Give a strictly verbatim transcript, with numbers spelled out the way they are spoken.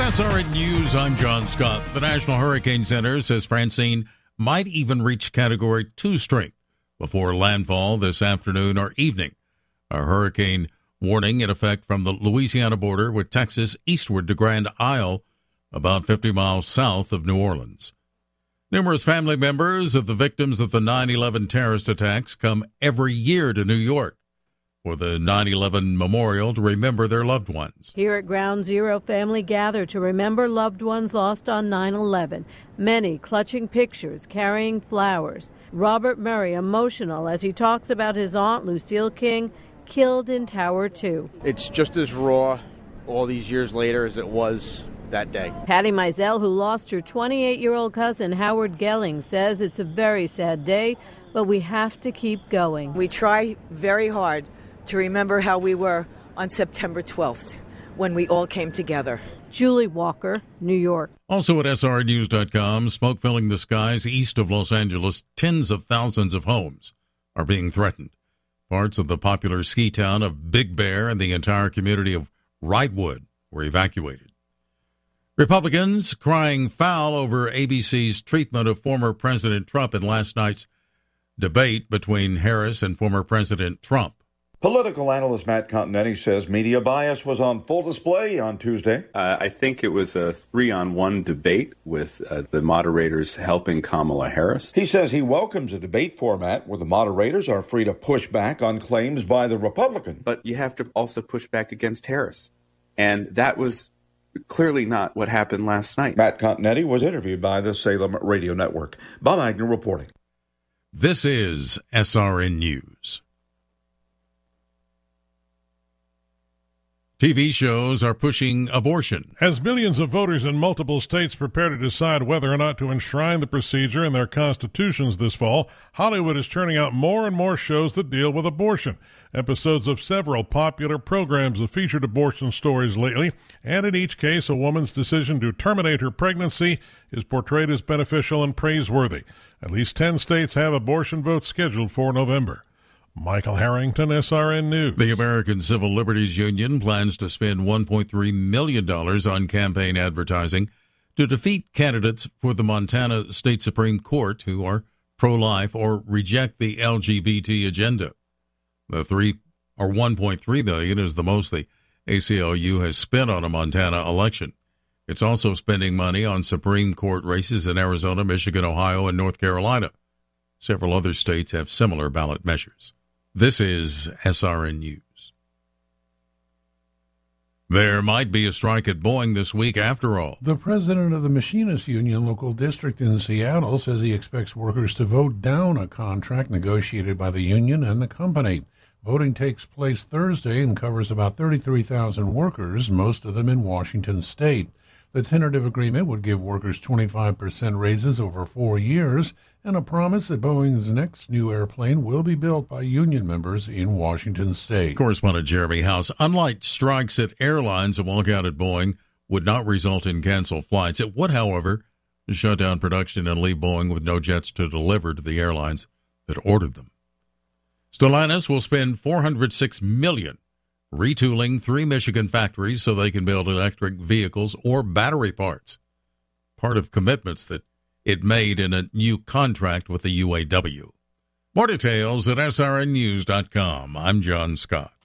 S R N News, I'm John Scott. The National Hurricane Center says Francine might even reach Category two strength before landfall this afternoon or evening. A hurricane warning in effect from the Louisiana border with Texas eastward to Grand Isle, about fifty miles south of New Orleans. Numerous family members of the victims of the nine eleven terrorist attacks come every year to New York for the nine eleven memorial to remember their loved ones. Here at Ground Zero, family gather to remember loved ones lost on nine eleven, many clutching pictures, carrying flowers. Robert Murray emotional as he talks about his aunt, Lucille King, killed in Tower two. It's just as raw all these years later as it was that day. Patty Mizell, who lost her twenty-eight-year-old cousin, Howard Gelling, says it's a very sad day, but we have to keep going. We try very hard to remember how we were on September twelfth when we all came together. Julie Walker, New York. Also at S R N news dot com, smoke filling the skies east of Los Angeles. Tens of thousands of homes are being threatened. Parts of the popular ski town of Big Bear and the entire community of Wrightwood were evacuated. Republicans crying foul over A B C's treatment of former President Trump in last night's debate between Harris and former President Trump. Political analyst Matt Continetti says media bias was on full display on Tuesday. Uh, I think it was a three-on-one debate with uh, the moderators helping Kamala Harris. He says he welcomes a debate format where the moderators are free to push back on claims by the Republicans. But you have to also push back against Harris. And that was clearly not what happened last night. Matt Continetti was interviewed by the Salem Radio Network. Bob Agnew reporting. This is S R N News. T V shows are pushing abortion. As millions of voters in multiple states prepare to decide whether or not to enshrine the procedure in their constitutions this fall, Hollywood is churning out more and more shows that deal with abortion. Episodes of several popular programs have featured abortion stories lately, and in each case, a woman's decision to terminate her pregnancy is portrayed as beneficial and praiseworthy. At least ten states have abortion votes scheduled for November. Michael Harrington, S R N News. The American Civil Liberties Union plans to spend one point three million dollars on campaign advertising to defeat candidates for the Montana State Supreme Court who are pro-life or reject the L G B T agenda. The three or one point three million dollars is the most the A C L U has spent on a Montana election. It's also spending money on Supreme Court races in Arizona, Michigan, Ohio, and North Carolina. Several other states have similar ballot measures. This is S R N News. There might be a strike at Boeing this week after all. The president of the Machinists Union local district in Seattle says he expects workers to vote down a contract negotiated by the union and the company. Voting takes place Thursday and covers about thirty-three thousand workers, most of them in Washington state. The tentative agreement would give workers twenty-five percent raises over four years and a promise that Boeing's next new airplane will be built by union members in Washington state. Correspondent Jeremy House. Unlike strikes at airlines, a walkout at Boeing would not result in canceled flights. It would, however, shut down production and leave Boeing with no jets to deliver to the airlines that ordered them. Stellantis will spend four hundred six million dollars retooling three Michigan factories so they can build electric vehicles or battery parts, part of commitments that it made in a new contract with the U A W. More details at S R N news dot com. I'm John Scott.